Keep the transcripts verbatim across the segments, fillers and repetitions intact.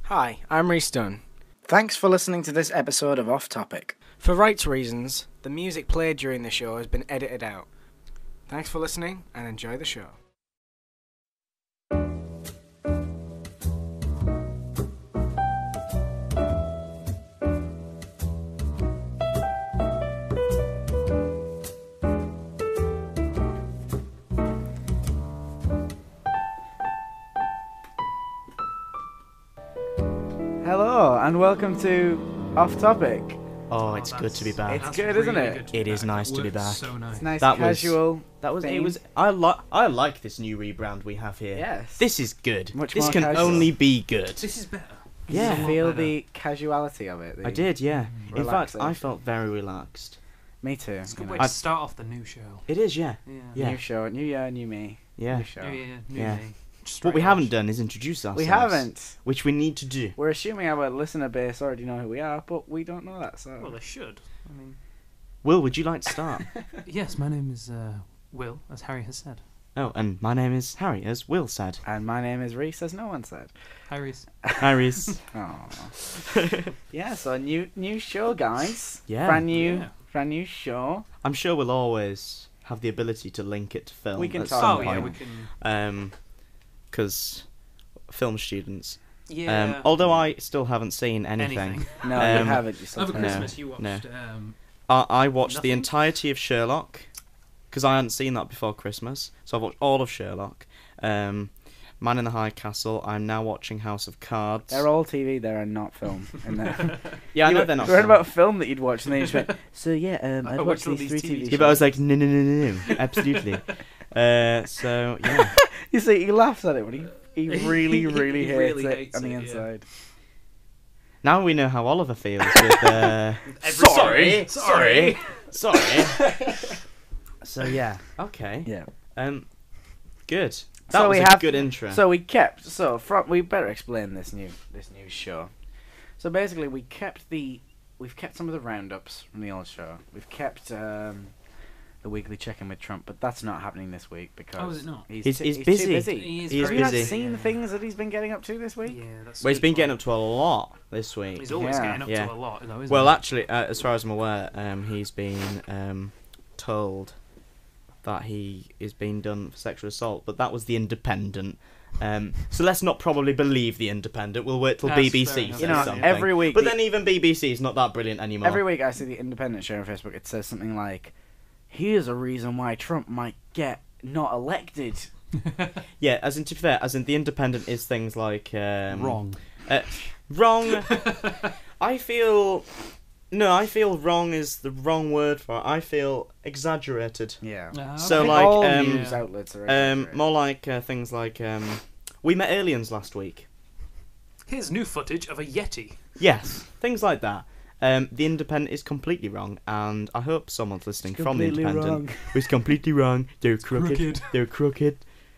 Hi, I'm Rhys Dunn. Thanks for listening to this episode of Off Topic. For rights reasons, the music played during the show has been edited out. Thanks for listening and enjoy the show. Hello, and welcome to Off Topic. Oh, it's good to be back. It's That's good, really isn't it? good to be It is back. nice It to be works back. So nice. It's nice, That was- casual. That was it. theme. Was I like I like this new rebrand we have here. Yes. This is good. Much this more can casual. only be good. This is better. Yeah. This is a lot Feel better. the casuality of it. the- I did, yeah. In fact, I Relaxation. felt very relaxed. Me too. It's a good you way know. to start off the new show. It is, yeah. Yeah. Yeah. New show, new year, new me. Yeah. New show. New year, new Yeah. me. What we Straight haven't edge. done is introduce ourselves. We haven't. Which we need to do. We're assuming our listener base already know who we are, but we don't know that. So. Well, they should. I mean, Will, would you like to start? yes, my name is uh, Will, as Harry has said. Oh, and my name is Harry, as Will said. And my name is Rhys, as no one said. Harry's. Harry's. Oh. Yeah. So new new show, guys. Yeah. Brand new, Yeah. brand new show. I'm sure we'll always have the ability to link it to film. We can at talk some Oh about yeah, point. we can. Um, because film students. Yeah. Um, although I still haven't seen anything. anything. No, you Um, haven't. You still Over don't. No, Christmas, you watched. no. Um, I, I watched the Nothing? entirety of Sherlock because I hadn't seen that before Christmas, so I've watched all of Sherlock. Um, Man in the High Castle. I'm now watching House of Cards. They're all T V. They are not film. And they're- yeah, I You know were- they're not. you heard film. about a film that you'd watch, and then you just went, so yeah, um, I I'd watch watched all these these three T V T V Yeah, shows. but I was like, no, no, no, no, no, absolutely. uh, so yeah, You see, he laughs at it, but he, he really, really He hates really it hates on the it, yeah. inside. now we know how Oliver feels with. Uh, Every- sorry, sorry. sorry. So yeah, okay. Yeah. Um, good. That So was we a have- good intro. So we kept. So from we better explain this new this new show. So basically, we kept the we've kept some of the roundups from the old show. We've kept um, the weekly check-in with Trump, but that's not happening this week because Oh, is it not? He's, He's- t- he's too busy. busy. He is He's Have very you not busy. seen the yeah. things that he's been getting up to this week? Yeah, that's. well, he's been sweet getting one. up to a lot this week. He's always Yeah. getting up Yeah. to a lot, though, isn't Well, he? actually, uh, as far as I'm aware, um, he's been um, told that he is being done for sexual assault, but that was the Independent. Um, so let's not probably believe the Independent. We'll wait till That's B B fair C enough. says You know, something. every week. but the- then even B B C is not that brilliant anymore. Every week I see the Independent show on Facebook. It says something like, "Here's a reason why Trump might get not elected." Yeah, as in to be fair, as in the Independent is things like um, Wrong. Uh, wrong. I feel. No, I feel wrong is the wrong word for it. I feel exaggerated. Yeah. Ah, So, I think like, all um, news outlets are Um, exaggerated. more like uh, things like um, we met aliens last week. Here's new footage of a Yeti. Yes, things like that. Um, the Independent is completely wrong, and I hope someone's listening from the completely Independent wrong. who's completely wrong. They're crooked. crooked. They're crooked.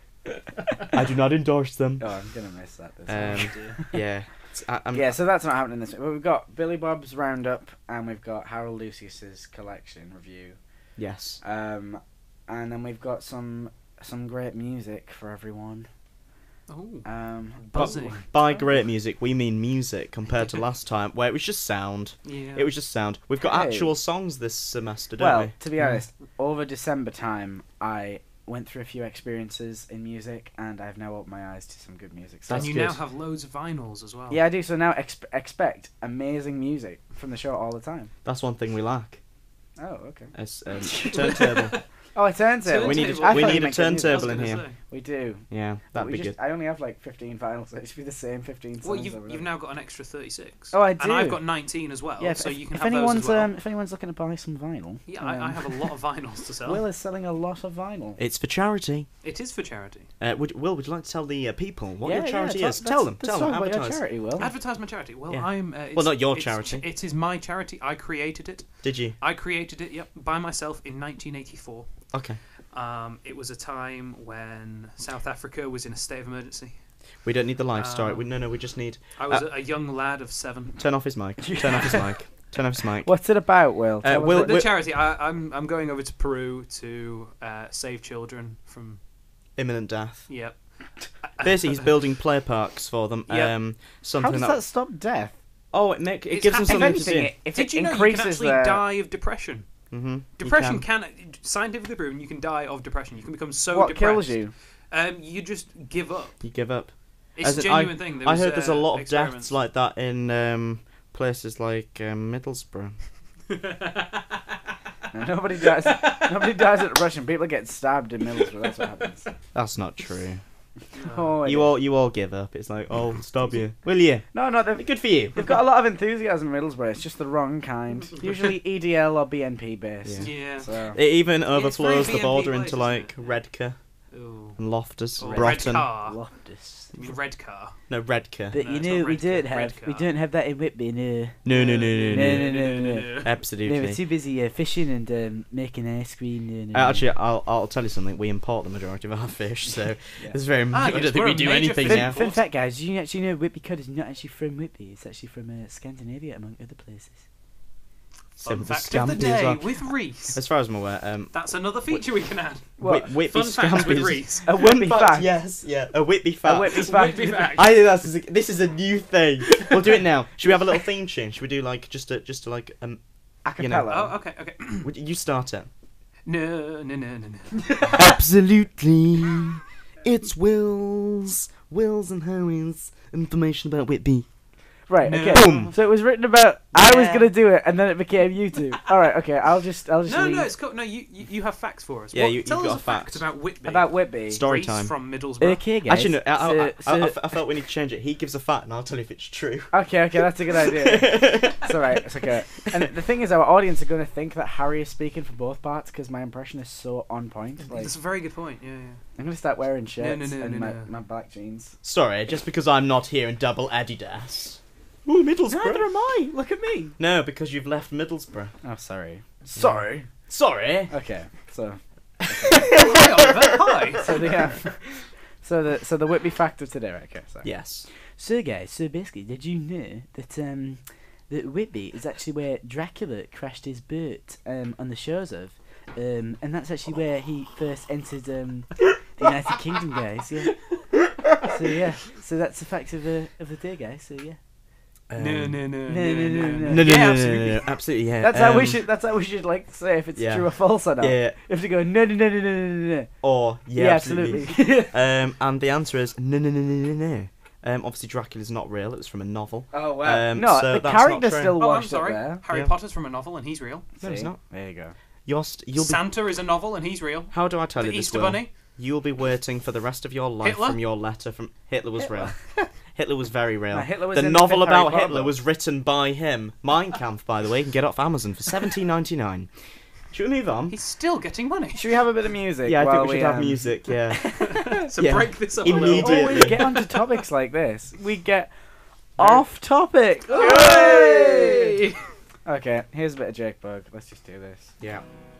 I do not endorse them. Oh, I'm gonna miss that. This Um, week. yeah. It's- I, I'm, yeah, so that's not happening this week. But we've got Billy Bob's Roundup, and we've got Harold Lucius's collection review, Yes. um, and then we've got some some great music for everyone. Oh, Um, buzzing. By great music, we mean music compared to last time, where it was just sound. Yeah. It was just sound. We've got Hey. actual songs this semester, don't well, we? to be honest, over December time, I went through a few experiences in music, and I've now opened my eyes to some good music. So and That's you good. now have loads of vinyls as well. yeah, I do. So now exp- expect amazing music from the show all the time. That's one thing we lack. Oh, okay. It's um, turntable. Oh, a turntable. We need a- I we thought need you a meant good music. turntable. I was in gonna here. say. We do. Yeah, that'd we be just, good. I only have like fifteen files, so it should be the same fifteen songs. Well, you've, over you've and now got an extra thirty-six. Oh, I And do. I've got nineteen as well, over. Yeah, so if, you can if have anyone's those as well. um, if anyone's looking to buy some vinyl, yeah, I, I um, have a lot of vinyls to sell. Will is selling a lot of vinyl. It's for charity. It is for charity. Uh, would, Will, would you like to tell the uh, people what yeah, your charity yeah, is? talk- Tell let's- them. let's Tell talk them. about your Advertise. charity, Will. Advertise my charity. Well, Yeah. I'm. Uh, it's, Well, not your it's- charity. It is my charity. I created it. Did you? I created it. Yep, by myself in nineteen eighty-four. Okay. Um, it was a time when South Africa was in a state of emergency. We don't need the life story. Um, We, no, no, we just need... I was Uh, a, a young lad of seven. Turn off his mic. Turn off his mic. Turn off his mic. What's it about, Will? Uh, Tell us Will- what- the Will- charity. I, I'm I'm going over to Peru to uh, save children from. Imminent death. Yep. Basically, he's building play parks for them. Yep. Um, How something does that, that stop death? oh, it make it It's gives them happening. something If to anything, do. it, if Did it you know you can increases actually their... die of depression? Mm-hmm. Depression can. scientifically proven you can die of depression. You can become so what depressed. kills you? Um, you just give up. You give up. It's As a in, I- genuine thing. There I was, heard there's a uh, lot of experiments. deaths like that in um, places like um, Middlesbrough. No, nobody dies. Nobody dies at Russian. People get stabbed in Middlesbrough. That's what happens. That's not true. Oh, You yeah. all you all give up. It's like, oh, stab you, will you? No, no, they've, Good for you. they've got a lot of enthusiasm in Middlesbrough. It's just the wrong kind. Usually E D L or B N P based. Yeah. So. It even it's very overflows the B N P border based, into isn't like it? Redcar Ooh. and Loftus, Or red Broughton. car. Loftus. You mean red car? No, Redcar. But No, you it's know not we red don't ca- have red we car. don't have that in Whitby. No, No, no, no, no, No, no. no, no, no. no, Absolutely. we're too busy uh, fishing and um, making ice cream. No, no, Uh, no. actually, I'll I'll tell you something. We import the majority of our fish, so Yeah. it's very. Ah, I yes, don't think we're we a do major anything fish now. Fun, fun fact, guys, do you actually know Whitby cod is not actually from Whitby? It's actually from uh, Scandinavia, among other places. Same Fun with the fact of the Scampi as day well. with Reese. As far as I'm aware, um, That's another feature we can add. What? Whit- Whitby Fun facts with Scampi. Reese. A Whitby fact. Yes, yeah, a Whitby fact. A Whitby fact. Whitby fact. I think that's a, this is a new thing. We'll do it now. Should we have a little theme tune? Should we do like just a just a, like um? Acapella. You know. Oh, okay, okay. Would you start it? No, no, no, no, no. Absolutely, it's Wills, Wills and Harry's information about Whitby. Right, No. okay. Boom. So it was written about. I was Yeah. gonna do it, and then it became you two. All right, okay. I'll just, I'll just No, leave. no, it's cool. No, you, you, you have facts for us. Yeah, What- you- tell you've us got a a fact fact. about Whitby. about Whitby. Story Reese time. from Middlesbrough. Okay, guys. Actually, no. I, I, so, I, I, so- I felt we need to change it. He gives a fact, and I'll tell you if it's true. okay, okay, that's a good idea. It's alright, it's okay. And the thing is, our audience are going to think that Harry is speaking for both parts because my impression is so on point. Like, That's a very good point. Yeah, yeah. I'm going to start wearing shirts no, no, and no, my, no. my black jeans. Sorry, just because I'm not here in double Adidas. Ooh, Middlesbrough. Neither am I. Look at me. No, because you've left Middlesbrough. Oh, sorry. Sorry. Sorry. Okay, so Hi, Oliver. Hi. so the uh, so the so the Whitby fact of today. Right, okay, sorry. Yes. So guys, so basically, did you know that um that Whitby is actually where Dracula crashed his boat um on the shores of, um and that's actually where he first entered um the United Kingdom, guys. Yeah. So yeah, so that's the fact of the of the day, guys. So yeah, Um, No, no, no, no, no, no, no. No, no, Yeah, no, no, absolutely. no, no, absolutely, yeah. that's how we um, should that's how we should like say if it's yeah. true or false or not. Yeah, You have to go no no no no no no no no. or yeah, Yeah, absolutely. absolutely. um, and the answer is no, no, no, no, no, no. Um, obviously, Dracula's not real. It was from a novel. Oh wow. Um, no, so the that's not character's true. still Oh, I'm washed sorry. up there. Harry Yeah. Potter's from a novel and he's real. No, he's See? not. There you go. You're st- you'll be. Santa is a novel and he's real. How do I tell The you this? Easter Will? Bunny. You'll be waiting for the rest of your life Hitler? from your letter from Hitler was Hitler. real. Hitler was very real. No, Hitler was the in the novel fifth Harry about Potter Hitler book. was written by him. Mein Kampf, by the way, you can get it off Amazon for seventeen ninety nine. Should we move on? He's still getting money. Should we have a bit of music? Yeah, I while think we should have um, music. Yeah. So Yeah. break this up We a little. Immediately. always get onto topics like this. We get off topic. Hooray! Okay, here's a bit of Jake Bug. Let's just do this. Yeah.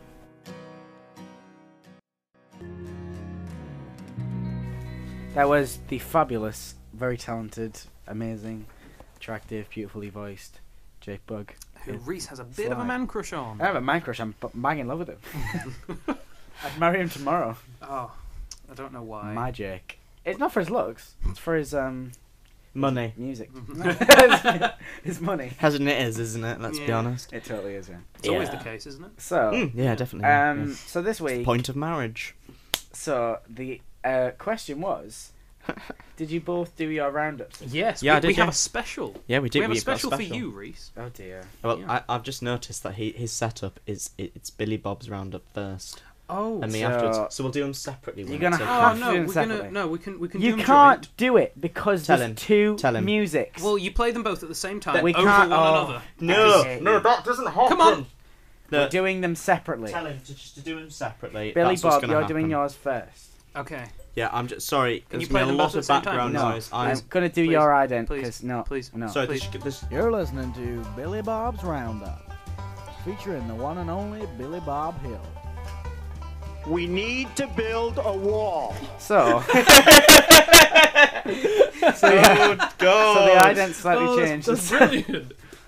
That was the fabulous, very talented, amazing, attractive, beautifully voiced Jake Bug. Who Reese has a bit of a Slide. man crush on. I have a man crush. I'm b- bang in love with him. I'd marry him tomorrow. Oh, I don't know why. My Jake. It's not for his looks. It's for his um Money. music. Mhm. His money. Hasn't it is, isn't it? Let's be Yeah. honest. It totally is. Yeah. It's always Yeah. the case, isn't it? So, Mm, yeah, definitely. yeah, um, yeah. so this week, Point of marriage. so the uh, question was, did you both do your roundups? Yes. Yeah, we, I did, we have yeah. a special. Yeah, we did. we have a we've got special, for you, Reese. Oh dear. Well, Yeah. I, I've just noticed that he, his setup is it, it's Billy Bob's roundup first, Oh. and me so- afterwards. So we'll do them separately. You're won't gonna we? have Oh to no, do them we're gonna separately. no. We can we can. You do them can't joint. do it because Tell there's him. two Tell him. musics. Well, you play them both at the same time We over can't- one oh. another. No, Okay. no, that doesn't happen. Come on. No, We're doing them separately. tell him to just to do them separately. Billy That's what's Bob, gonna you're happen. doing yours first. Okay. Yeah, I'm just sorry. Can you There's play been a them lot both at of the same time? background No. noise. I'm I'm gonna do Please. your ident Please. because no, Please. no. sorry. please. This, this, You're listening to Billy Bob's Roundup, featuring the one and only Billy Bob Hill. We need to build a wall. So, so, oh yeah, God! so the ident slightly Oh, that's- changed. That's brilliant.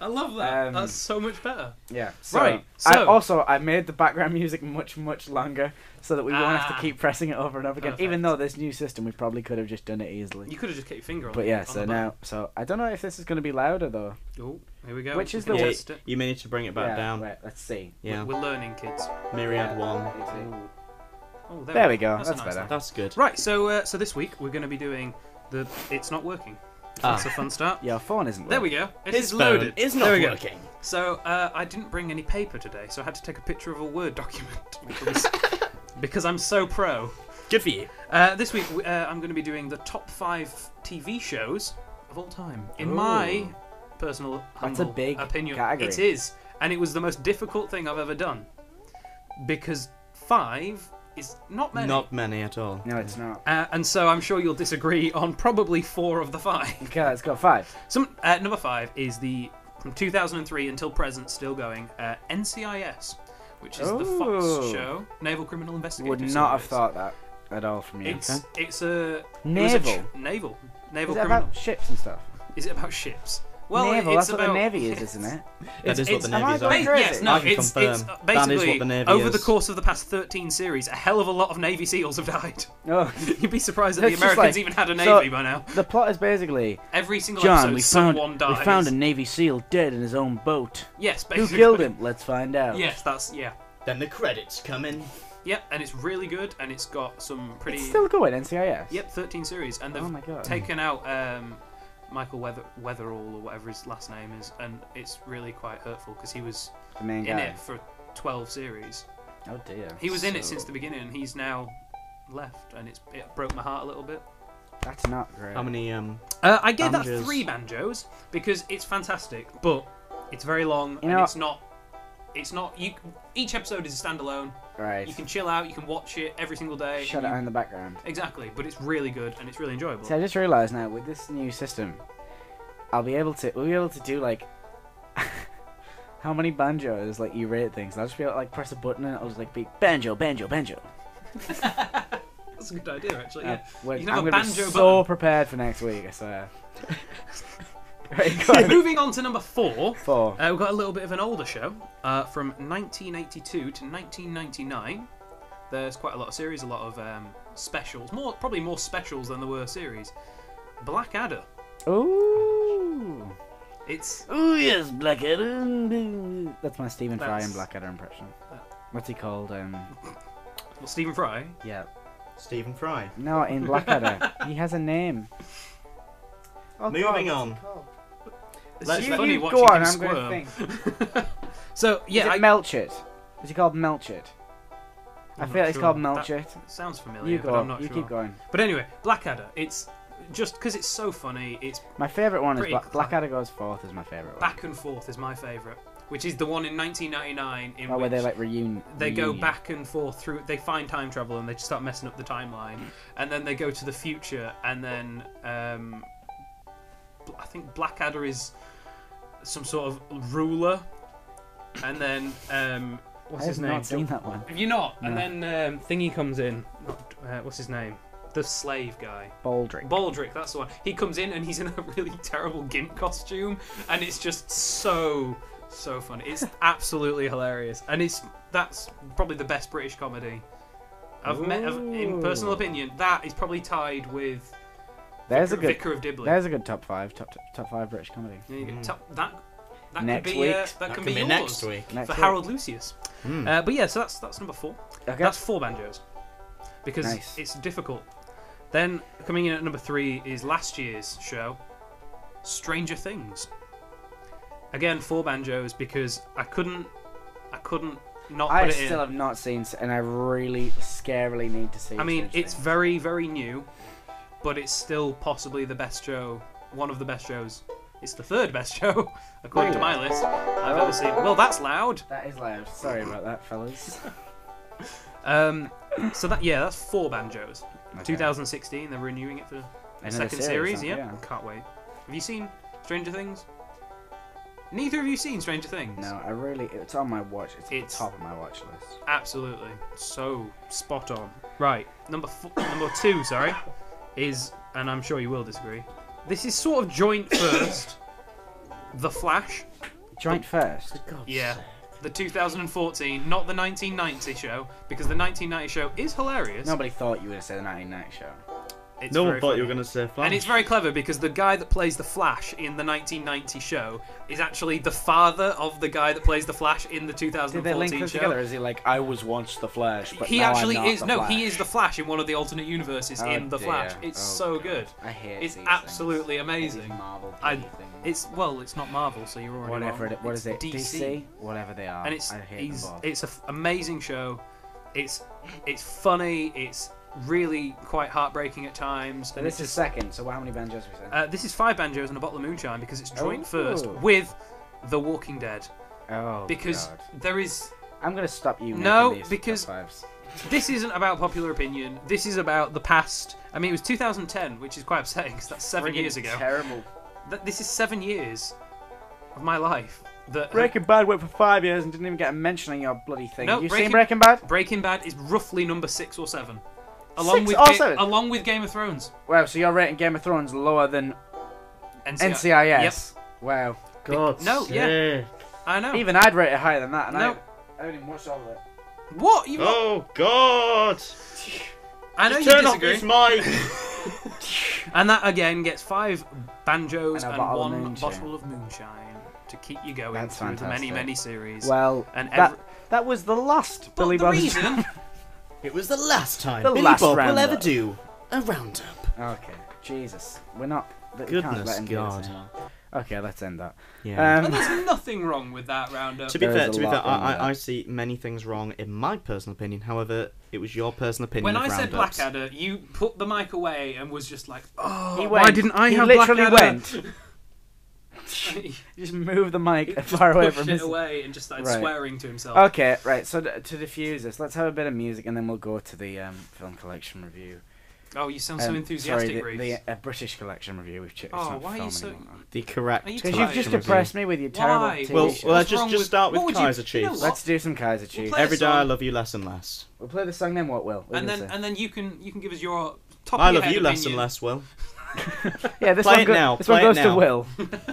I love that. Um, That's so much better. Yeah. So, Right, I, so- also, I made the background music much, much longer so that we won't have Ah. to keep pressing it over and over again. Even Perfect. though this new system, we probably could have just done it easily. You could have just kept your finger on But the yeah, on so the now, so I don't know if this is going to be louder though. button. Oh, here we go. Which We is can the Yeah, test it. you may need to bring it back yeah, down. Wait, let's see. Yeah. We're learning, kids. Myriad Yeah. one. Ooh. Oh, there, There we go. That's, That's, a nice better. one. That's good. Right, so uh, so this week we're going to be doing the It's Not Working. Ah. That's a fun start. Your phone isn't. There we working. go. It His is phone loaded. is not there we go. working. So uh, I didn't bring any paper today, so I had to take a picture of a Word document because, because I'm so pro. Good for you. Uh, this week we- uh, I'm going to be doing the top five T V shows of all time. In my Ooh. personal That's a humble big opinion, category. it is, and it was the most difficult thing I've ever done because five is not many. Not many at all. No, it's not. Uh, and so I'm sure you'll disagree on probably four of the five. Okay, let's go five. Some uh, number five is the from two thousand three until present still going uh, N C I S, which is the Fox Ooh. show, Naval Criminal Investigative Would not have Service. thought that at all from you. It's it's a it was a Naval. ch- naval naval Is it criminal. about ships and stuff? Is it about ships? Well, naval. it's That's what about, the navy is, isn't it? That is what the am I navy's going are. Ba- crazy? yes, no, I can it's, confirm. it's uh, That is basically what the Navy over the is. course of the past thirteen series, a hell of a lot of Navy SEALs have died. Oh, You'd be surprised that the It's just Americans like- even had a so- navy by now. the plot is basically Every single John. episode, We found someone we dies. found a Navy SEAL dead in his own boat. Yes, Who basically. killed him? Let's find out. Yes, that's yeah. Then the credits come in. Yep, and it's really good, and it's got some pretty. It's still going. N C I S. Yep, thirteen series, and they've Oh my god. taken out um, Michael Weather Weatherall or whatever his last name is, and it's really quite hurtful because he was The main in guy. it for twelve series. Oh dear. He was in it So- since the beginning, and he's now left, and it's it broke my heart a little bit. That's not great. How many? Um. Uh, I gave Banjos. that three banjos because it's fantastic, but it's very long, You and know- it's not. It's not. You. Each episode is a standalone. Right. You can chill out. You can watch it every single day. Shut and it you- on in the background. Exactly, but it's really good and it's really enjoyable. See, I just realised now with this new system, I'll be able to. We'll be able to do like. How many banjos like you rate things? I'll just be able to like press a button and it'll just like be banjo, banjo, banjo. That's a good idea, actually. Uh, Yeah. when- You can have I'm a gonna be banjo so button. prepared for next week. I swear. Right, go on. Moving on to number four, Four. uh, we've got a little bit of an older show uh, from nineteen eighty-two to nineteen ninety-nine. There's quite a lot of series, a lot of um, specials, more probably more specials than there were series. Blackadder. Ooh. It's Oh yes, Blackadder. That's my Stephen Fry That's- and Blackadder impression. Uh, What's he called? Um. well, Stephen Fry. Yeah. Stephen Fry. No, in Blackadder, he has a name. Oh, Moving God, on. what's it called? It's Let's just You, let- funny you watching go on. him I'm squirm. going to think. So yeah, Is I, it Melchett? Is he called Melchett? I I'm feel not it's sure. called That Melchett. sounds familiar, You but go. I'm not You sure. keep going. But anyway, Blackadder. It's just because it's so funny. It's My favourite one is Pretty Bla- cla- Blackadder Goes Forth is my favourite one. Back and Forth is my favourite, which is the one in nineteen ninety-nine in Oh, which where they like reunion. they go reunion. back and forth through. They find time travel and they just start messing up the timeline, and then they go to the future, and then um, Bl- I think Blackadder is some sort of ruler, and then um, what's I his have name? not seen that one. Have you not? And No. then um, Thingy comes in. Not, uh, what's his name? The slave guy. Baldric. Baldric, that's the one. He comes in and he's in a really terrible gimp costume, and it's just so so funny. It's absolutely hilarious, and it's that's probably the best British comedy I've met. I've, in personal Ooh. opinion, that is probably tied with There's a Vicar, good. Vicar of Dibley. There's a good top five. Top top, top five British comedy. There you go. Mm. Top- that that Next could be uh, week's. that, That can can be, be yours next week. Next for week. Harold Lucius. Mm. Uh, but yeah, so that's that's number four. Okay. That's four banjos because Nice. it's difficult. Then coming in at number three is last year's show, Stranger Things. Again, four banjos because I couldn't, I couldn't not put I it still in. have not seen, s- and I really scarily need to see. I mean, Stranger it's Things. very very new, but it's still possibly the best show, one of the best shows. It's the third best show according to my list I've ever seen. Well, that's loud. That is loud. Sorry about that, fellas. Um, so that yeah, that's four banjos. Okay. twenty sixteen, they're renewing it for the Another second series. huh? Yeah, can't wait. Have you seen Stranger Things? Neither of you seen Stranger Things? No, I really. It's on my watch. It's, It's- at the top of my watch list. Absolutely, so spot on. Right, number four, number two, sorry, is, and I'm sure you will disagree. This is sort of joint first. The Flash, Joint first. Yeah. The two thousand fourteen, not the nineteen ninety show, because the nineteen ninety show is hilarious. Nobody thought you would have said the nineteen ninety show. It's No one very thought funny. you were going to say Flash. And it's very clever because the guy that plays the Flash in the nineteen ninety show is actually the father of the guy that plays the Flash in the two thousand Did they fourteen link them show. together? Is he like, I was once the Flash, but He now actually I'm not is the no, Flash. he is the Flash in one of the alternate universes Oh, in the dear. Flash. It's Oh, so God. good. I hate It's these absolutely things. amazing. These Marvel I- things. It's well, it's not Marvel, so you're already Whatever wrong. it, what It's is it? D C. D C? Whatever they are. And it's I hate he's, them both. it's an f- amazing show. It's it's funny. It's really quite heartbreaking at times. So and this it's is just, second, so how many banjos we said? uh, this is five banjos and a bottle of moonshine because it's joint Oh. first with The Walking Dead. oh, Because God. there is I'm going to stop you No, making these because- top fives. this isn't about popular opinion. This is about the past. I mean, it was two thousand ten, which is quite upsetting because that's seven Friggin' years ago. Terrible. Th- This is seven years of my life. That Breaking Bad went for five years and didn't even get a mention on your bloody thing. No, you Breaking- seen Breaking Bad? Breaking Bad is roughly number six or seven, along Six with or Ga- seven? along with Game of Thrones. Wow, so you're rating Game of Thrones lower than N C I N C I S? Wow. God No, yeah. sake. I know. Even I'd rate it higher than that, and No. I, I haven't even watched all of it. What you? Oh, God. I know Just you turn off disagree. this mic. And that again gets five banjos And a and, bottle of one moonshine. bottle of moonshine to keep you going That's through the many, fantastic. many series. Well, and that, every, that was the last but Billy the Bob's. reason It was the last time The Billy last Bob will roundup. ever do a roundup. Okay, Jesus. We're not. we can't Goodness let him do this God. anymore. Okay, let's end that. Yeah. Um, and there's nothing wrong with that roundup. to be there fair, is to a be fair, lot wrong with I, that. I, I see many things wrong in my personal opinion. However, it was your personal opinion. When of I said roundups. Blackadder, you put the mic away and was just like, "Oh, He why went. didn't I he have literally Blackadder?" went. He Just move the mic just far away pushed from it his. away and just started Right. swearing to himself. Okay, right. So th- to diffuse this, let's have a bit of music and then we'll go to the um, film collection review. Oh, you sound so Um, enthusiastic, sorry, Reece. the, the uh, British collection review. We've checked. Oh, why are you so- the correct. Are you Because tired? you've just collection depressed review. me with your terrible Why? T V Well, shows. well, let's What's just wrong just with- start with what would you- Kaiser you know Chiefs. what? Let's do some Kaiser Chiefs. play a Every day I song. love you less and less. We'll play the song then. What will? What and are you then gonna and then you can you can give us your top. I of your love head you less and opinion. less, Will. say? Yeah, this Play one it go- now, This play one it goes to now. Will.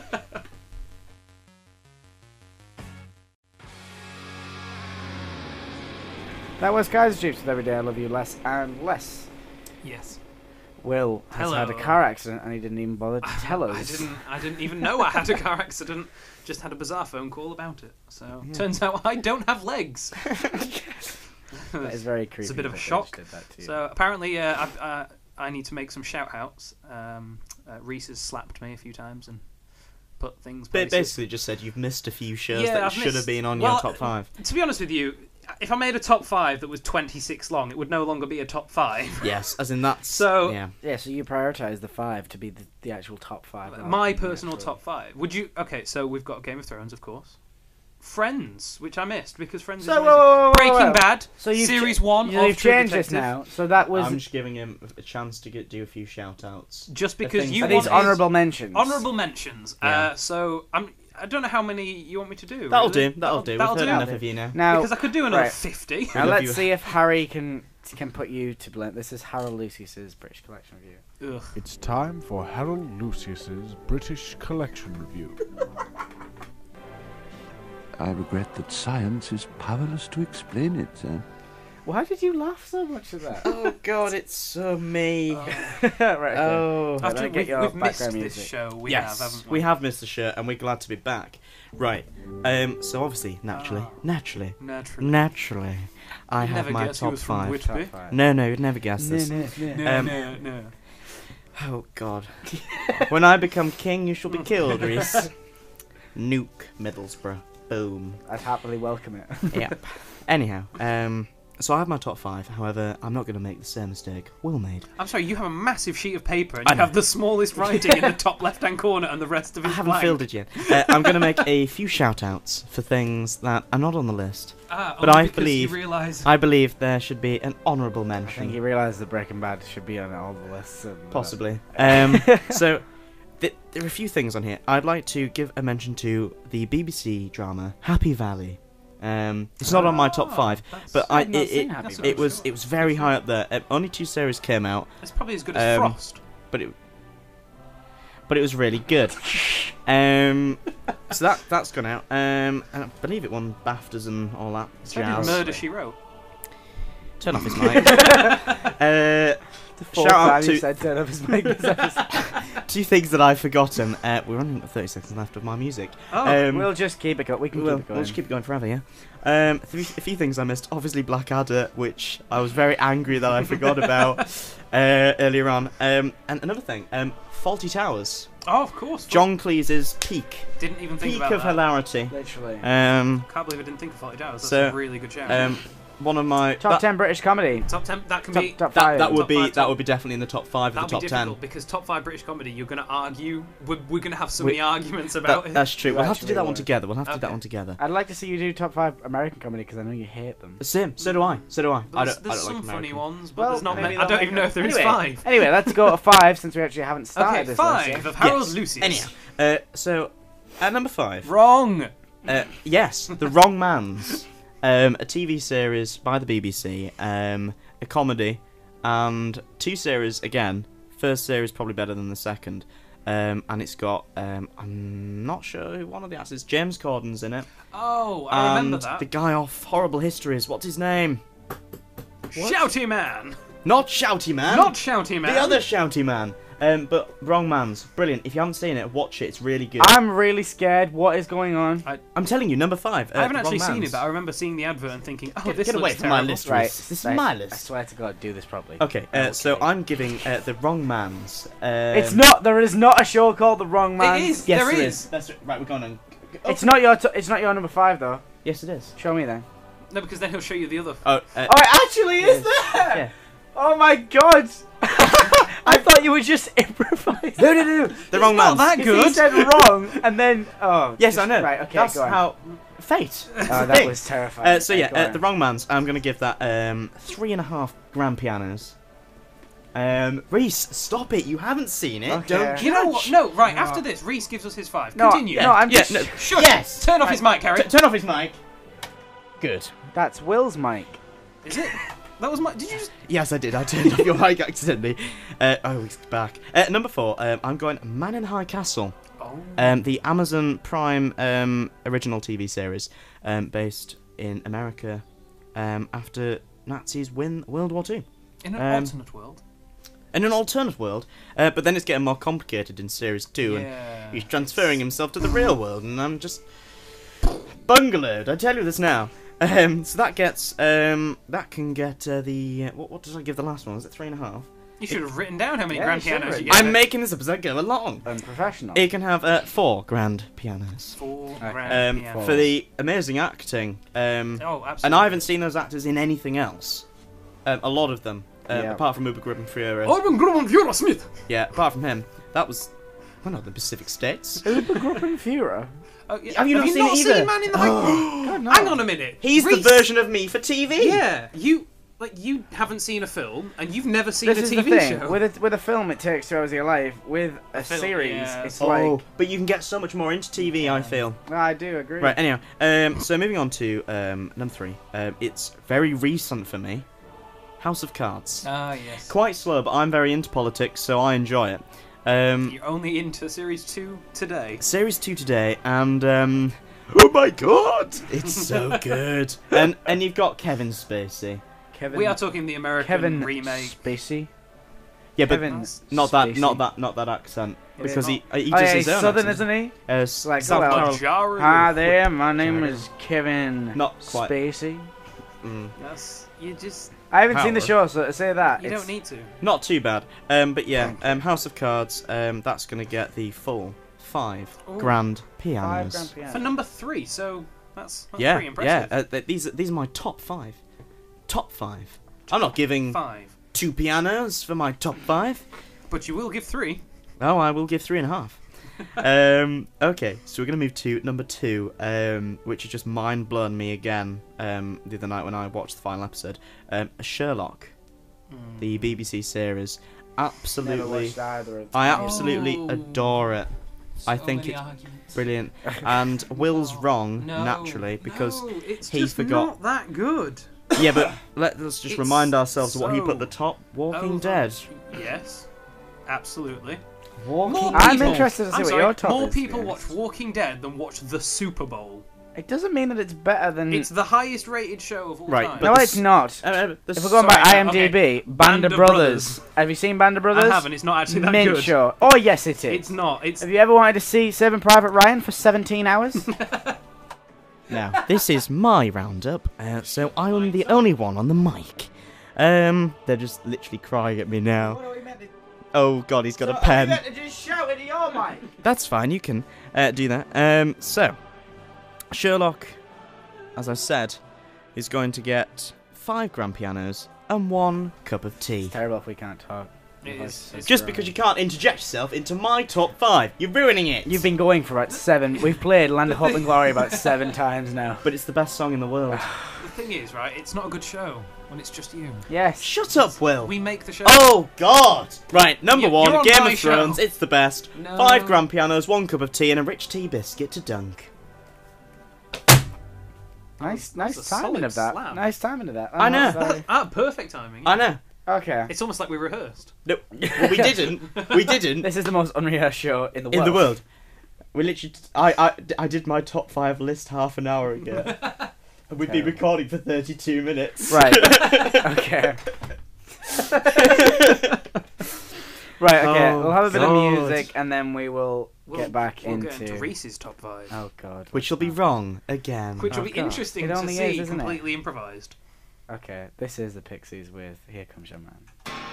That was Kaiser Chiefs with Every Day I Love You Less and Less. Yes. Will has Hello. had a car accident and he didn't even bother to tell us. I didn't. I didn't even know I had a car accident. Just had a bizarre phone call about it. So Yeah. turns out I don't have legs. That is very creepy. It's a bit of a that they shock. just did that to you. So apparently, uh, I, uh, I need to make some shout outs. Um, uh, Reese has slapped me a few times and put things. Ba- Places. basically, just said you've missed a few shows Yeah, that I've should have missed- been on well, your top five. To be honest with you, if I made a top five that was twenty-six long, it would no longer be a top five. Yes, as in that's So- yeah. yeah, so you prioritise the five to be the, the actual top five. rather My than the personal actual- top five. Would you? Okay, so we've got Game of Thrones, of course. Friends, which I missed because Friends So is whoa, amazing. whoa, whoa, whoa, Breaking whoa. Bad, So you've series cha- one you- of You've True changed this Detective. now. So that was. I'm just giving him a chance to get do a few shout outs. Just because things you Are that- want these honourable mentions? honourable mentions. Yeah. Uh, so I'm. I don't know how many you want me to do. That'll really. do. That'll do. That'll We've heard do. enough of you now. Now, Because I could do another right. fifty. now love let's you. see if Harry can can put you to blame. This is Harold Lucius's British collection review. Ugh. It's time for Harold Lucius's British Collection Review. I regret that science is powerless to explain it. Uh, Why did you laugh so much at that? Oh God, it's so me. right. Okay. Oh. Right, After get we've, your we've missed background this music. show, we yes, have, haven't we? we have missed the shirt, and we're glad to be back. Right. Um. So obviously, naturally, Ah. naturally, Naturally. naturally, I You'd have never my guess who top was from five. Whitby. Top five. No, no, you'd never guess No, this. no, no. No, Um, no, no. Oh God. When I become king, you shall be killed, Reese. Nuke Middlesbrough. Boom. I'd happily welcome it. Yep. Anyhow, um, so I have my top five. However, I'm not going to make the same mistake Will made. I'm sorry, you have a massive sheet of paper and I you know. have the smallest writing in the top left-hand corner and the rest of I it haven't blank. filled it yet. Uh, I'm going to make a few shout-outs for things that are not on the list. Ah, But only I because believe- you realise... I believe there should be an honourable I think mention. he realised that Breaking Bad should be on all the lists. And, uh, Possibly. Um, so, th- there are a few things on here. I'd like to give a mention to the B B C drama Happy Valley. Um, it's not on my top Ah, five, that's- but I I've not it, seen it, Happy That's Valley. it was it was very high up there. Uh, only two series came out, It's probably as good as um, Frost. but it but it was really good. Um, so that that's gone out. Um, and I believe it won BAFTAs and all that So did jazz. Murder, She Wrote. Turn off his mic. uh, Fourth shout out time to you said turn off his mic this episode. two things that I've forgotten. Uh, we're only got thirty seconds left of my music. Oh, Um, We'll just keep it going. We can We'll, keep it going. we'll just keep it going forever, yeah. Um, th- a few things I missed. Obviously, Blackadder, which I was very angry that I forgot about uh, earlier on. Um, and another thing, um, Faulty Towers. oh, of course. John Cleese's peak, Didn't even think peak about of that. hilarity. Literally. Um, Can't believe I didn't think of Faulty Towers. That's So, a really good show. um, one of my Top that, ten British comedy. top ten. That can Top, be. top that, five. that would Top be five, that top- would be definitely in the top five of That'll the top be ten. difficult because top five British comedy, you're going to argue. We're, we're going to have so We- many arguments about That, it. that's true. You We'll have to do actually that one would. together. We'll have to do that Okay. one together. I'd like to see you do top five American comedy because I know you hate them. Same. So do I. So do I. I There's, don't. there's I don't some like funny American. ones, but Well, there's not maybe many. I they'll don't make even know if there is anyway, five. Anyway, let's go to five since we actually haven't started Okay, this five list. of Harold Yes. Lucius. Anyhow, uh, so at number five. Wrong. Uh, yes, The Wrong Mans, um, a T V series by the B B C, um, a comedy, and two series again. First series probably better than the second, um, and it's got um, I'm not sure who one of the actors is. James Corden's in it, Oh, I and remember that. the guy off Horrible Histories. What's his name? Shouty Man. Not Shouty Man. Not Shouty Man. the other Shouty Man. Um, but Wrong Mans, brilliant. If you haven't seen it, watch it. It's really good. I'm really scared. What is going on? I'm telling you, number five. Uh, I haven't The actually Wrong seen Mans. it, but I remember seeing the advert and thinking, oh, Get- this get looks away from my terrible. list. Right, This is right. my I list. swear to God, do this properly. Okay, uh, so Okay. I'm giving uh, The Wrong Mans. Um, It's not. There is not a show called The Wrong Man. It is. Yes, there there is. is. That's right. Right, we're going on. It's not your. T- it's not your number five though. Yes, it is. Show me then. No, because then he'll show you the other. Oh, uh, Oh, it actually is there. Yeah. Oh my God. I thought you were just improvising. no, no, no, no. The Wrong not Mans. that He good. said wrong, and then oh. Yes, just- I know. Right. Okay. That's go on. how fate. Oh, the that thing. was terrifying. Uh, so yeah, Go uh, on. The Wrong Mans. I'm going to give that um, three and a half grand pianos. Um, Reese, stop it! You haven't seen it. Okay. Don't You know what? judge. No, right, No. after this, Reese gives us his five. No, Continue. no, I'm Yeah, just. no. Shush. Yes. Turn off Right. his mic, Harry. T- turn off his mic. Good. That's Will's mic. Is it? That was my. Did you just. Yes, I did. I turned off your mic accidentally. Uh, oh, he's back. Uh, number four. Um, I'm going Man in High Castle. Oh. Um, the Amazon Prime um, original T V series um, based in America um, after Nazis win World War Two. In an um, alternate world. In an alternate world, uh, but then it's getting more complicated in series two, and Yeah. he's transferring himself to the real world, and I'm just bungalowed. I tell you this now. Um, so that gets um, that can get uh, the uh, what, what did I give the last one? Was it three and a half? You should have written down how many Yeah, grand you should pianos have. you get. I'm making this up as I go along. Unprofessional. It can have uh, four grand pianos. Four Okay. grand Um, pianos. for the amazing acting. Um, Oh, absolutely. and I haven't seen those actors in anything else. Um, a lot of them, um, Yeah. apart from Uber Gribben Fiora. Urban Grumman Fiora Smith. Yeah, apart from him, that was well, not the Pacific States. Uber Gruppen Führer. Oh, yeah. Have you not seen it seen either? Man in the High? God, no. Hang on a minute. He's Reese- the version of me for T V. Yeah, you like you haven't seen a film and you've never seen This a is T the V thing. show. With a, with a film, it takes two hours of your life. With a, film, series, yeah. it's Oh, like. but you can get so much more into T V. I feel. I do agree. Right. Anyhow, um, so moving on to um, number three. Um, it's very recent for me. House of Cards. Ah, yes. Quite slow, but I'm very into politics, so I enjoy it. Um, You're only into series two today. Series two today, and um, oh my god, it's so good. And and you've got Kevin Spacey. Kevin. We are talking the American Kevin remake. Spacey. Yeah, but Kevin not that, Spacey. not that, not that accent, Yeah, because he not- he Oh, does yeah, his he's own southern, accent. isn't he? Uh, s- Like, South hello. Carol- Jar- Hi there, my name Jar- is Kevin Not quite. Spacey. Mm, That's you just I haven't seen the Power. show, so to say that you it's, don't need to. not too bad. Um, but yeah, Thank you. um, House of Cards. Um, that's gonna get the full five Ooh. grand five pianos. grand piano. For number three, so that's, that's yeah, pretty impressive. yeah. Uh, th- these these are my top five. Top five. I'm not giving Five, two pianos for my top five. but you will give three. Oh, I will give three and a half. um, okay, so we're going to move to number two, um, which has just mind blown me again um, the other night when I watched the final episode. Um, Sherlock, the B B C series. Never Absolutely, watched either of them. I absolutely Oh. adore it. I think many it's arguments. brilliant. And Will's wrong, No, naturally, because no, it's he just forgot- not that good. yeah, but let, let's just It's remind ourselves of what he put so at the top. Walking over- Dead. Yes, absolutely. Walking. More I'm people- interested to see I'm what sorry, your top more is, people James. watch Walking Dead than watch the Super Bowl. It doesn't mean that it's better than. It's the highest rated show of all Right, time. but no, the it's s- not. Uh, uh, the If we're going sorry, by uh, IMDb, okay. Band, Band of of Brothers. Brothers. Have you seen Band of Brothers? I haven't. It's not actually that Mint good. show. Oh yes, it is. It's not. It's Have you ever wanted to see Saving Private Ryan for seventeen hours? Now, this is my roundup, uh, so I'm the only one on the mic. Um, they're just literally crying at me now. Oh god, he's got a pen. just shout into your mic. That's fine, you can uh, do that. Um, so, Sherlock, as I said, is going to get five grand pianos and one cup of tea. Terrible if we can't talk. It is. It's Just because you can't interject yourself into my top five, you're ruining it. You've been going for about seven. We've played Land of Hope and Glory about seven times now. But it's the best song in the world. The thing is, right? It's not a good show when it's just you. Yes. Shut up, Will. We make the show. Oh God! Right, number You- one, you're on Game my of Thrones. show. It's the best. No. Five grand pianos, one cup of tea, and a rich tea biscuit to dunk. Nice, That's nice a timing solid of that. slap. Nice timing of that. I I'm know. not sorry. Ah, perfect timing. I know. Okay. It's almost like we rehearsed. No, well, we didn't. We didn't. This is the most unrehearsed show in the world. In the world. We literally. I, I, I did my top five list half an hour ago. And we've been Terrible. recording for thirty-two minutes. Right. Okay. Right. Okay. Oh, we'll have a bit God. of music and then we will We'll, get back we'll into. get into Reese's top five, Oh God. Which will be wrong again. which will Oh, be God. interesting It to only see, is, isn't it? completely improvised. Okay. This is the Pixies with "Here Comes Your Man."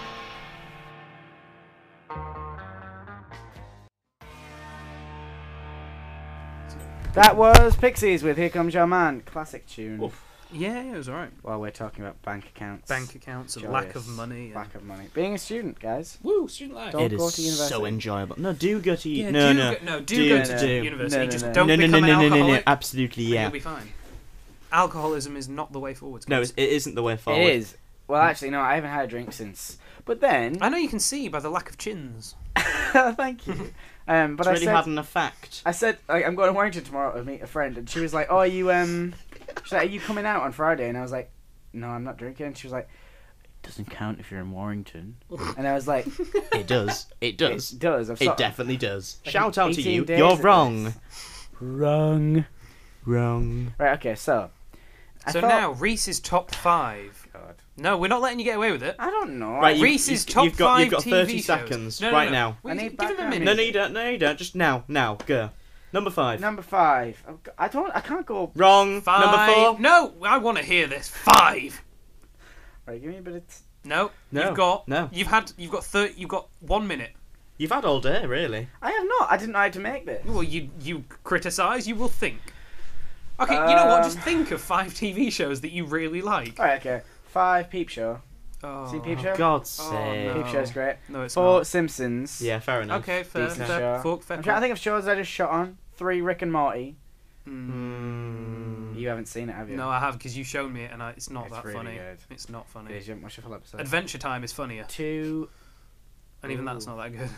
That was Pixies with "Here Comes Your Man." Classic tune. Oof. Yeah, it was alright. While we're talking about bank accounts. Bank accounts of Joyous. lack of money. And... Lack of money. Being a student, guys. Woo, student life. Don't It go is to university. so enjoyable. No, do go to Yeah, no, do no, go, no, do, do, go no, to no. university. No, no, Just no. don't no, no, become no, an no, no, no, alcoholic. no, absolutely, and yeah. You'll be fine. Alcoholism is not the way forward. No, kids. it's, it isn't the way forward. It is. Well, actually, no. I haven't had a drink since. But then, I know you can see by the lack of chins. thank you. Um, but It's I really said, had an effect. I said, like, I'm going to Warrington tomorrow to meet a friend, and she was like, "Oh, are you um?" She's like, "Are you coming out on Friday?" And I was like, "No, I'm not drinking." And she was like, "It doesn't count if you're in Warrington." And I was like, It does. It does. "It does." I've It sort of- definitely does. Like Shout out to eighteen you. days You're of wrong. this. Wrong. Wrong. Right. Okay. So. I so thought- now Reese's top five. God. No, we're not letting you get away with it. I don't know. Right, you, Reese's you, top you've got, five You've got T V thirty shows. seconds No, no, right no. now. We I need need give him a background minute. No, no, you don't. No, you don't. Just now. Now. Go. Number five. Number five. Oh, God, I don't. I can't go. Wrong. Five. Number four. No, I want to hear this. Five. Right. Give me a bit of. T- No, No, you've got. no. You've had. You've got thirty. You've got one minute. You've had all day, really. I have not. I didn't know how to make this. Well, you you criticise. You will think. Okay, you know what? Um, Just think of five T V shows that you really like. All right. Okay. Five. Peep Show. Oh, See Peep Show? God's Oh, sake. no. Peep Show's great. No, it's Four not. Simpsons. Yeah, fair enough. Okay, fair, Decent fair, show. fuck, fair I'm trying to think of shows I just shot on. Three. Rick and Morty. Mm. You haven't seen it, have you? No, I have because you showed me it, and I, it's not It's that really funny. good. It's not funny. It is, you haven't watched the full episode. Adventure Time is funnier, Two. and even that's Ooh. not that good.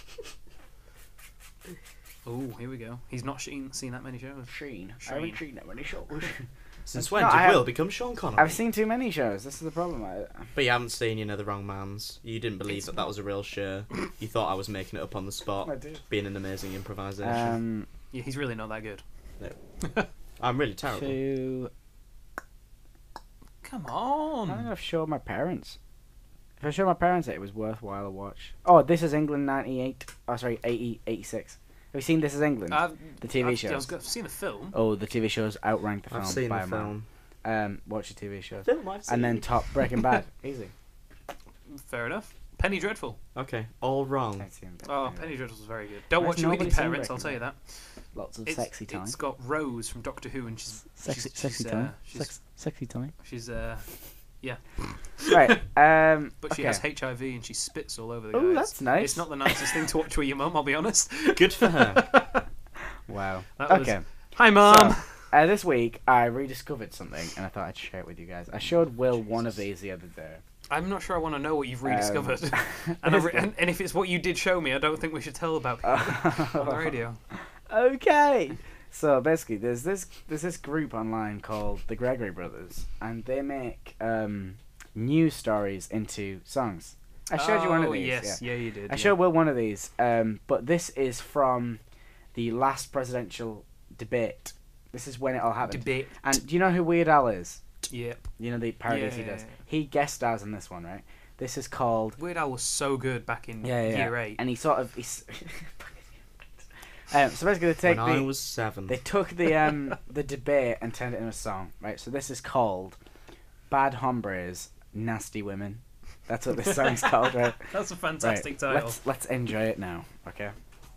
Oh, here we go. He's not seen seen that many shows. Sheen. I Sheen. haven't seen that many shows. Since No, when I did have- Will become Sean Connery? I've seen too many shows. This is the problem. I, But you haven't seen, you know, The Wrong Man's. You didn't believe It's that that was a real show. You thought I was making it up on the spot, I did. being an amazing improvisation. Um, Yeah, he's really not that good. I'm really terrible. two. Come I on. don't know if I've showed my parents. If I showed my parents it, it was worthwhile to watch. Oh, This Is England ninety-eight. Oh, sorry, eighty, eighty-six. Have you seen This Is England? I've, the T V I've, shows. I've seen the film. Oh, the T V shows outrank the film I've seen by the a mile. film. Um, watch the T V show. Film I've seen. And then top Breaking Bad. Easy. Fair enough. Penny Dreadful. Okay, all wrong. I've seen that. Oh, Penny Dreadful is very good. Don't Why watch has it with your nobody seen parents. I'll Breaking tell you Bad? that. Lots of It's, sexy time. It's got Rose from Doctor Who, and she's Sexy, she's, sexy she's, time. Uh, she's, Sex, sexy time. she's uh, Right. Um, but she okay. has H I V and she spits all over the Oh, guys. that's nice. It's not the nicest thing to watch with your mum. I'll be honest. Good for her. Wow. That was- Okay. Hi, mum. So, uh, this week I rediscovered something, and I thought I'd share it with you guys. I showed Will one of these the other day. I'm not sure I want to know what you've rediscovered. Um, and, I it is re- good. and, and if it's what you did show me, I don't think we should tell about people on the radio. Okay. So basically, there's this there's this group online called the Gregory Brothers, and they make um, news stories into songs. I showed you one of Oh, these. Yes, yeah. yeah, you did. I yeah. showed Will one of these, um, but this is from the last presidential debate. This is when it all happened. Debate. And do you know who Weird Al is? Yep. You know the parodies he Yeah. does. He guest stars in this one, right? This is called. Weird Al was so good back in Yeah, yeah. year eight. And he sort of. He's um, so basically, they take When the. I was seven. They took the um the debate and turned it into a song, right? So this is called "Bad Hombres, Nasty Women." That's what this song's called, right? That's a Right. fantastic title. Let's let's enjoy it now, okay?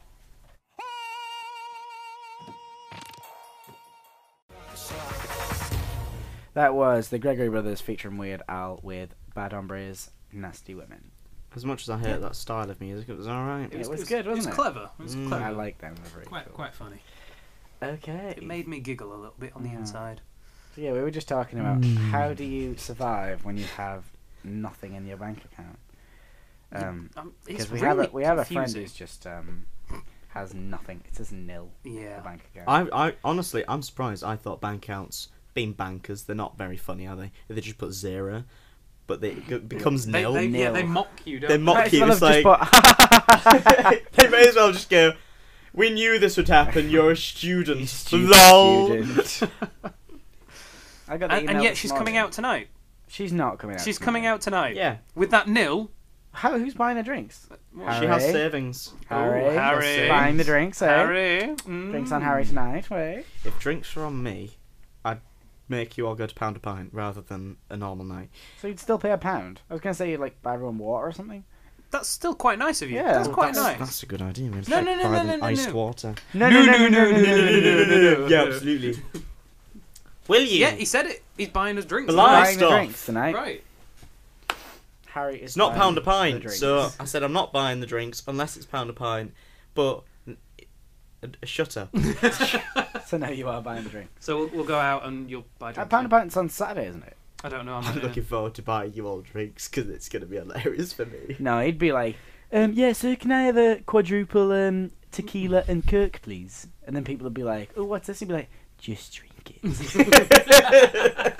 That was the Gregory Brothers featuring Weird Al with "Bad Hombres, Nasty Women." As much as I hate that style of music, it was alright. It was good, It was wasn't it? clever. It was Mm. clever. I like them. They're very quite cool. quite funny. Okay. It made me giggle a little bit on the Yeah. inside. So yeah, we were just talking about how do you survive when you have nothing in your bank account? Um, Um, it's because we really have a we have a friend confusing. who's just um has nothing. It says nil. Yeah. A bank account. I, I honestly, I'm surprised. I thought bank accounts, being bankers, they're not very funny, are they? If they just put zero, but they, it becomes They, nil. they, yeah, Nil. they mock you, don't They they? mock Might as you. well It's have like just they may as well just go. We knew this would happen. You're a student. Stupid Lol. student. I got the And, email and yet this she's morning. coming out tonight. She's not coming out. She's tonight. coming out tonight. Yeah, With that nil. How? Who's buying the drinks? she has Harry? savings. Harry. Oh, Harry. Buying the drinks. Eh? Harry. Mm. Drinks on Harry tonight. Wait. If drinks were on me, I'd make you all go to pound a pint rather than a normal night. So you'd still pay a pound? I was gonna say you'd like buy everyone water or something. That's still quite nice of you. Yeah. That's Well, quite that's, nice. That's a good idea. Maybe No, no, no, buy no, them no, no, iced no. water. No, no, no, no, no, no, no, no, no. Yeah, absolutely. Will you? Yeah, he said it. He's buying us drinks. Blind Buying the stuff. drinks tonight. Right. Harry is. It's not buying pound a the pint, drinks. so I said I'm not buying the drinks unless it's pound a pint. But a, a shutter. So now you are buying the drink. So we'll, we'll go out and you'll buy Uh, drinks. pound a yeah? pint's on Saturday, isn't it? I don't know. I'm, I'm not looking forward to buying you all drinks because it's going to be hilarious for me. No, he'd be like, um, yeah, so can I have a quadruple um, tequila and Coke, please? And then people would be like, oh, what's this? He'd be like, just drink it.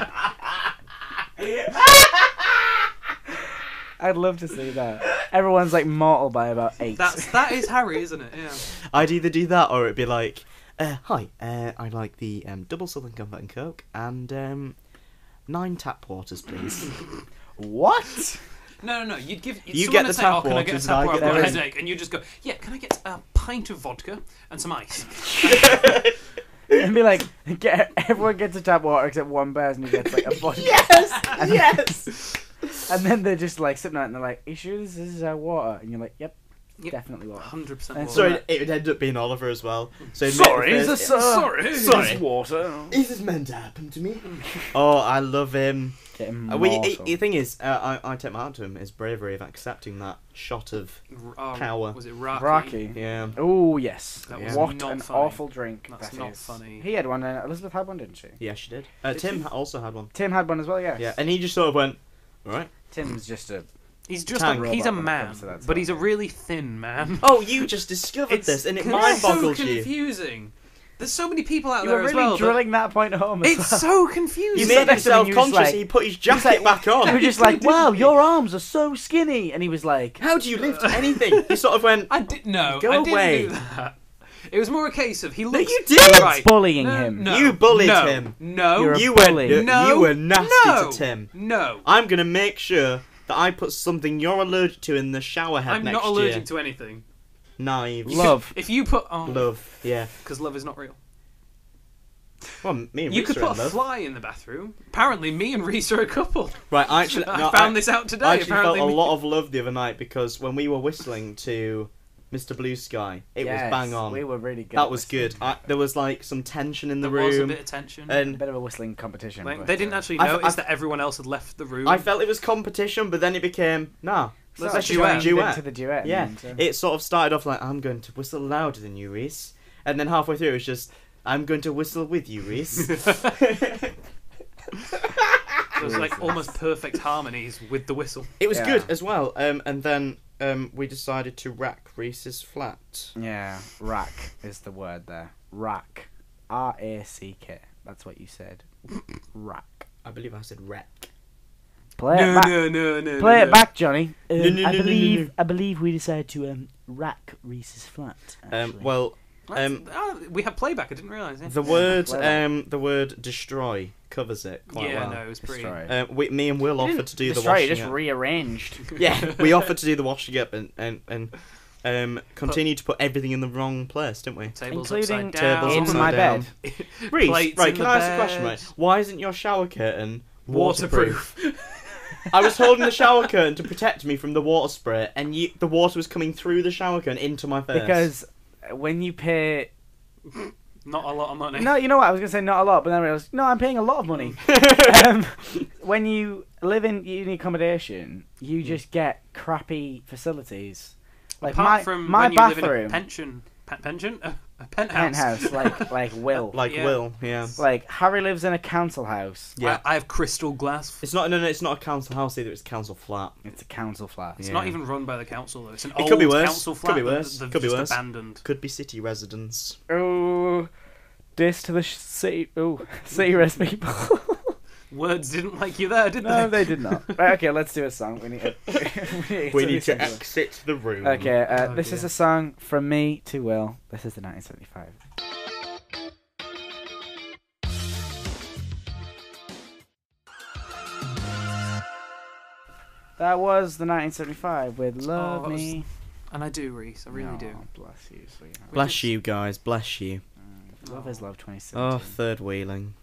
I'd love to see that. Everyone's like mortal by about eight. That's that is Harry, isn't it? Yeah. I'd either do that or it'd be like, uh, hi, uh, I'd like the um, double Southern Comfort and Coke and um, nine tap waters, please. What? No, no, no. You'd give. You someone get would the say, tap "Oh, can I get a waters tap and I water? I've get got a the- headache," and you just go, "Yeah, can I get a pint of vodka and some ice?" And be like, get, everyone gets a tap water except one person who gets like a vodka. Yes! And, Yes! And then they're just like sitting there and they're like, are you sure this is uh, water? And you're like, yep, Yep. definitely water. Hundred And percent. so- So it, it would end up being Oliver as well. So he'd make Sorry, the is first- this, uh, Sorry. Sorry. water? Is this meant to happen to me? Oh, I love him. Get him Uh, we, mortal. the thing is, uh, I, I take my hat to him, his bravery of accepting that shot of Oh, Power. Was it Rocky? Rocky. yeah. Oh, yes. That was What not an funny. awful drink. That's that not is. funny. He had one, and Elizabeth had one, didn't she? Yeah, she did. Uh, Did Tim she? ha- also had one. Tim had one as well, yes. Yeah, and he just sort of went, all right. Tim's just a... He's just Tank. a, he's a Robot when it man, comes to that but he's a stuff. really thin man. Oh, you just discovered It's this, and it it's mind boggles so you. confusing. There's so many people out You there were as really well. that- drilling that point home as It's well. so confusing. You You made sat him next to him and you was self-conscious. like- he put his He was jacket like- back on. You were just like, wow, your arms are so skinny. And he was like... How do you lift anything? He sort of went. I did no. Go I didn't away. do that. It was more a case of he No, looks. you did. Right. bullying No, him. No, You bullied no, him. No. You're a you bully. were No. you were nasty no, to Tim. No. I'm gonna make sure that I put something you're allergic to in the shower head I'm next not allergic year. to anything. Knives. Love. If you put oh, Love. Yeah. because love is not real. Well, me and You Reese could are put in a love. fly in the bathroom. Apparently, me and Reese are a couple. Right. I actually. I no, found I, this out today. I actually Apparently, felt a me- lot of love the other night because when we were whistling to Mister Blue Sky, it Yes, was bang on. We were really good. that at was whistling. good. I, there was like some tension in the There was a room, bit of tension. A and bit of a whistling competition. Like, but, they didn't uh, actually I've- notice I've- that everyone else had left the room. I felt it was competition, but then it became nah. sort Let's of just do a joined duet. into the duet. Yeah, and, uh, it sort of started off like I'm going to whistle louder than you, Reese, and then halfway through it was just I'm going to whistle with you, Reese. It was like almost perfect harmonies with the whistle. It was Yeah. good as well. Um, and then um, we decided to rack Reese's flat. yeah, rack is the word there. Rack. R A C K. That's what you said. Rack. I believe I said wreck. Play no, it back. no, no, no, Play no, it no. back, Johnny. No, no, no, I no, no, believe no. I believe we decided to um rack Reese's flat. Um, actually. well, That's- um, ah, we have playback. I didn't realise. Yeah, the word play that. um the word destroy covers it quite yeah well. no, it was pretty. Destroy. Uh, we, me and Will offered to do the Destroy, washing just up. rearranged. Yeah, we offered to do the washing up and and and um continue to put everything in the wrong place, didn't we? Tables Including upside down. tables in upside my down. bed. Reese, Plates right? in Can the I ask a question? bed. Right, why isn't your shower curtain Waterproof. I was holding the shower curtain to protect me from the water spray, and you, the water was coming through the shower curtain into my face. Because when you pay, Not a lot of money. no, you know what? I was gonna say not a lot, but then I realized no, I'm paying a lot of money. um, when you live in uni accommodation, you just get crappy facilities. Like Apart my from my when you live in a bathroom, pension, pe- pension, a, a penthouse. penthouse, like like Will, like Yeah. Will, yeah. like Harry lives in a council house. Yeah. I, I have crystal glass. It's not no no. It's not a council house either. It's a council flat. It's a council flat. It's Yeah. not even run by the council though. It's an It old could be worse. council Could flat be that worse. they've Could be just worse. abandoned. Could be city residents. Oh, this to the sh- city. Oh, city res people. Words didn't like you there, did No, they? they did not. Right, okay, let's do a song. We need to, we need We to need to listen exit the room. Okay, uh, Oh, this is dear. a song from me to Will. This is the nineteen seventy-five. That was the nineteen seventy-five with Love that was- Me. And I do, Reese. I really Aw, do. Bless you, sweetheart. Bless you guys. Bless you. Mm, Love is Love twenty Oh, seventeen. third wheeling.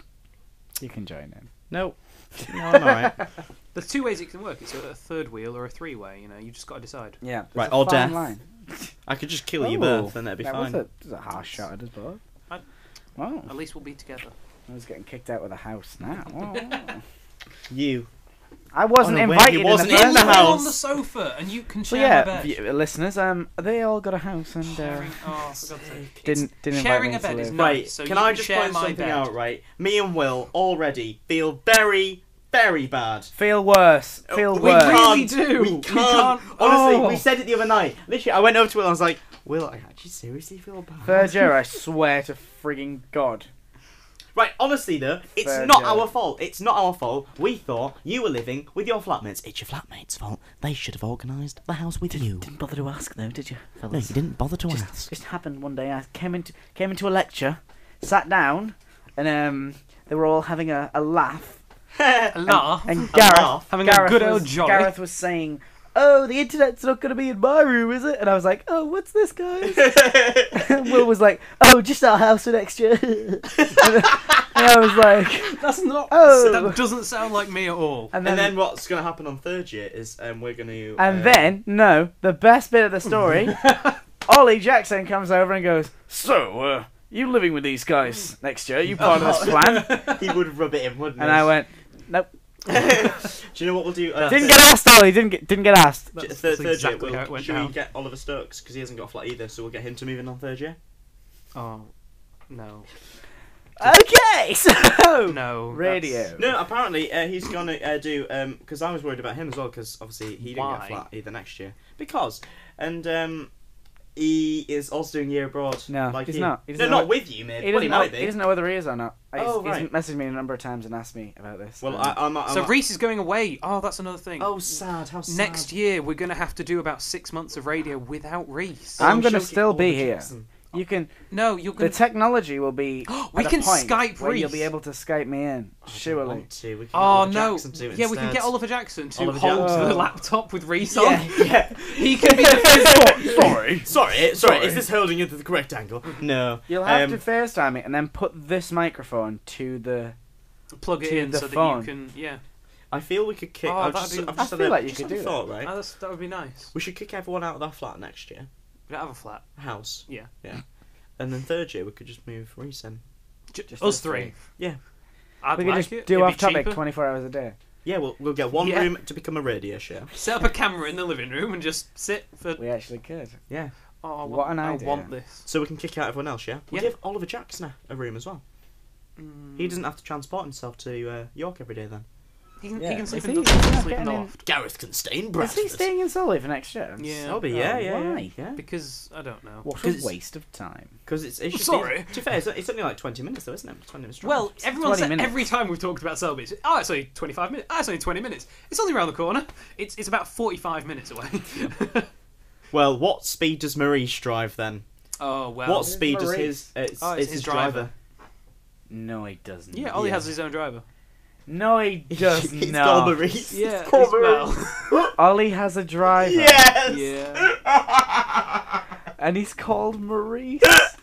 You can join in. Nope. No, I'm alright. There's two ways it can work. It's a, a third wheel or a three-way. You know, you just got to decide. Yeah. there's Right, a or fine death. line. I could just kill you Oh, both and that'd be that fine. was a, that was a harsh shot at us both. I- Wow. At least we'll be together. I was getting kicked out of the house now. Oh. You. I wasn't Oh, no, wait, invited. you wasn't in the, in the first place. house. on the sofa, and you can So share yeah, my bed. v- listeners, um, they all got a house and uh, Sharing, oh, for God's sake. didn't It's- didn't invite sharing me a to bed is live. nice. Right, so can you I can just share point my something bed. out, right? Me and Will already feel very, very bad. Feel worse. Feel we worse. really can't, do. We We can't. can't- Honestly, Oh. we said it the other night. Literally, I went over to Will and I was like, Will, I actually seriously feel bad. Third year, I swear to frigging God. Right, honestly though, it's Third not year. our fault. It's not our fault. We thought you were living with your flatmates. It's your flatmates' fault. They should have organised the house with you. Didn't bother to ask though, did you, No, fellas? you didn't bother to Just, ask. just happened one day. I came into came into a lecture, sat down, and um, they were all having a, a laugh. A laugh. And Gareth, laugh. Having a Gareth good was, old jolly. Gareth was saying, "Oh, the internet's not going to be in my room, is it?" And I was like, "Oh, what's this, guys?" And Will was like, "Oh, just our house for next year." and, and I was like, That's not. Oh. That doesn't sound like me at all. and then, And then what's going to happen on third year is um, we're going to. and then no, the best bit of the story, Ollie Jackson comes over and goes, "So, uh, you living with these guys next year? You part of this plan?" he would rub it in, wouldn't And he? I went, "Nope." Do you know what we'll do? Uh, Didn't third- get asked, Ollie. Didn't get didn't get asked. J- That's- third, that's third exactly year, how it we'll, went should down. we get Oliver Stokes because he hasn't got a flat either, so we'll get him to move in on third year. Oh, no. Okay, so No. radio. that's- No, apparently uh, he's gonna uh, do um because I was worried about him as well because obviously he didn't get Why? a flat either next year because and um he is also doing year abroad. No, like he's you. not. He no, doesn't not know- with you, mate. He well, doesn't, he know, might be. he doesn't know whether he is or not. He's, Oh, he's right. messaged me a number of times and asked me about this. Well, Um, I, I'm. I'm So Reese is going away. Oh, that's another thing. Oh, sad. How sad. Next year, we're going to have to do about six months of radio without Reese. I'm gonna choking still be Oliver here. Jackson. you can. No, you're The going to... technology will be. We at a can point Skype where You'll Reese. be able to Skype me in. I don't Surely. want to. We can get Oh, Oliver no. Jackson to do it Yeah, we can get instead. Oliver Jackson to Oliver hold Jackson. the laptop with Reese on. Yeah, yeah. He can be the physical... Sorry, sorry, sorry. Is this holding it to the correct angle? No. You'll have Um, to FaceTime me and then put this microphone to the. Plug it To in the so phone. that you can... Yeah. I feel we could kick. Oh, I've that'd just, be- I've I just had feel a- like you just could had a do thought, right? Oh, that's, that would be nice. We should kick everyone out of our flat next year. We don't have a flat. House. Yeah. Yeah. And then third year we could just move Reese in. J- Just us us three. three. Yeah. I'd We could like just it. do It'd be off topic cheaper. twenty-four hours a day. Yeah, we'll we'll get one Yeah. room to become a radio show. Set up a camera in the living room and just sit for... We actually could. Yeah. Oh, I want, What an I idea. want this. So we can kick out everyone else, yeah? We'll Yeah. give Oliver Jackson a, a room as well. Mm. He doesn't have to transport himself to uh, York every day then. He can, Yeah. he can sleep Is in he- the, he's not sleep in the getting in- loft. Gareth can stay in Is Bradford. he staying in Solly for next year? Yeah. I'll be, Oh, yeah, yeah, yeah, why? yeah. Because I don't know. What 'Cause a it's- waste of time. Because it's, it should Sorry. Be, to be fair, it's, it's only like twenty minutes though, isn't it? twenty minutes drive. Well, everyone twenty said minutes. every time we've talked about Selby, it's, oh, it's only twenty-five minutes. Oh, it's only twenty minutes. It's only around the corner. It's it's about forty-five minutes away. Well, what speed does Maurice drive then? Oh well. what speed does Maurice? his? Uh, it's, Oh, it's it's his his driver. driver. No, he doesn't. Yeah, Ollie Yeah. has his own driver. No, he does He's not. called Maurice. Yeah, It's called it's- well, Ollie has a driver. Yes. yeah. And he's called Maurice.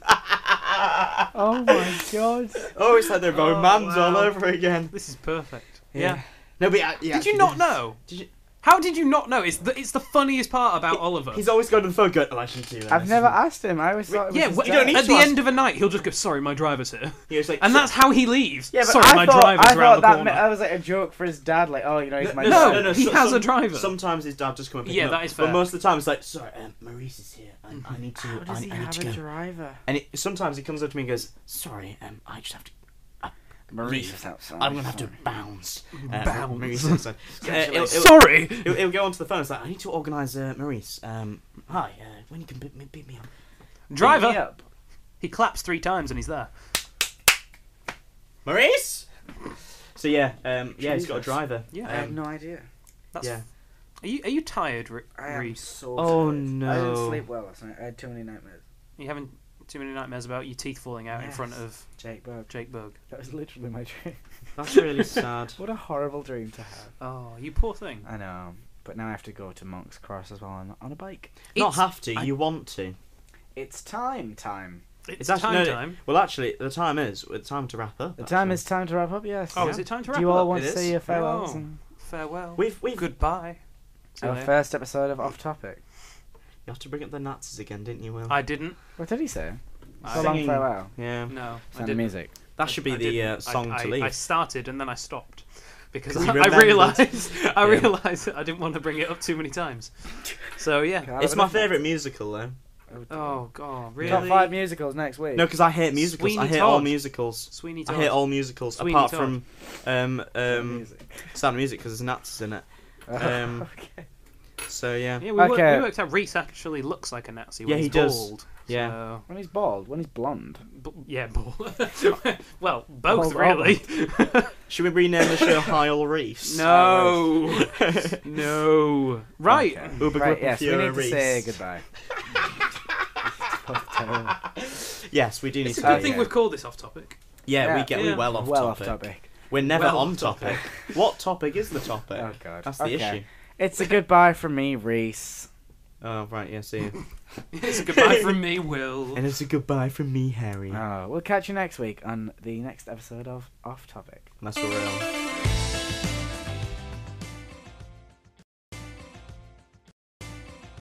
Oh my god. Oh, it's like the Oh, romance all wow. over again. This is perfect. Yeah. Yeah. No, but uh, yeah, Did you not know? Did you? How did you not know? It's the it's the funniest part about Oliver. He's always going to the phone going, oh, I should do that. I've never asked him. I always thought it was yeah, his well, you don't dad. need at to the ask. end of a night, he'll just go, "Sorry, my driver's here," He was like, and so- that's how he leaves. Yeah, but Sorry, I my thought, driver's I around thought the that, corner. meant, that was like a joke for his dad. Like, oh, you know, he's my no, dad. he so- has some- a driver. Sometimes his dad just come and pick Yeah, him up. that is fair. But most of the time, it's like, sorry, um, Maurice is here. I, I need to. How does I, he I need have to a go. driver? And it, sometimes he comes up to me and goes, sorry, um, I just have to. Maurice leave. is outside. I'm gonna have to bounce. Uh, Bounce. Maurice is outside. Uh, he'll, he'll, Sorry. he'll, he'll go onto the phone. It's like, I need to organise uh, Maurice. Um, hi, uh, when you can beat me, beat me up. Driver. Pick me up. He claps three times and he's there. Maurice. So yeah, um, yeah, he's got a Jesus. driver. Yeah. I have Um, no idea. That's. yeah. Are you are you tired, Re- I am Reese? so Oh, tired. I no. didn't sleep well last night. I had too many nightmares. Are you having too many nightmares about your teeth falling out in Yes. front of Jake Bug. Jake Bug? That was literally my dream. That's really sad. What a horrible dream to have. Oh, you poor thing. I know. But now I have to go to Monk's Cross as well on, on a bike. Not It's- have to. I- You want to. It's time time. It's, It's actually time no, time. Well, actually, the time is. It's time to wrap up. The time actually. is time to wrap up, yes. Oh, Yeah. is it time to Do wrap you all up? want It to say is. your farewells? Oh. And Farewell. We've we've. Goodbye. See you our later. first episode of Off Topic. You have to bring up the Nazis again, didn't you, Will? I didn't. What did he say? I So long Singing. farewell. Yeah. No, I Sound of didn't. music. That should be I the didn't. uh, song I, to I, leave. I started and then I stopped because 'Cause you I, I remembered. realised I Yeah. realised that I didn't want to bring it up too many times. So yeah. Can't It's have my enough. favourite musical, though. Oh god, really? Top five musicals next week. No, because I hate musicals. Sweeney I hate all Todd. musicals. Sweeney I Todd. hate all musicals Sweeney apart Todd. from um um music. Sound of Music because there's Nazis in it. Um, okay. So yeah, Yeah, we, worked, Okay. we worked out Reese actually looks like a Nazi when Yeah, he's he does. bald. Yeah. So, When he's bald, when he's blonde. b- yeah, bald. well, both Bald really. should we rename the show Heil Reese? no, no. Right. Okay. Uber Right, Grip yes, we Fury need to Reese. say goodbye. Both terrible. Yes, we do need It's a to. good do thing that. we've called this off topic. Yeah, Yeah. we get Yeah. we well off well topic. off topic. We're never Well on off topic. What topic is the topic? Oh god. That's the okay. issue. It's a goodbye from me, Reese. Oh right, yeah, see you. It's a goodbye from me, Will. And it's a goodbye from me, Harry. Oh, we'll catch you next week on the next episode of Off Topic. That's for real.